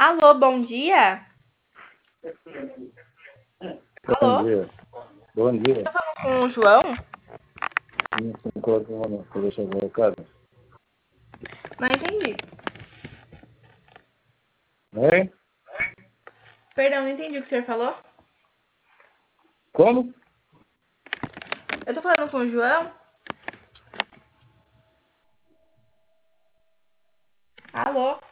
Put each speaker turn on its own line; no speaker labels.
Alô, bom dia?
Bom
Alô?
dia. Bom dia.
Tô falando com o João?
Não se encontra uma para deixar o recado.
Não entendi.
Hein?
Perdão, não entendi o que o senhor falou.
Como?
Eu tô falando com o João? Alô?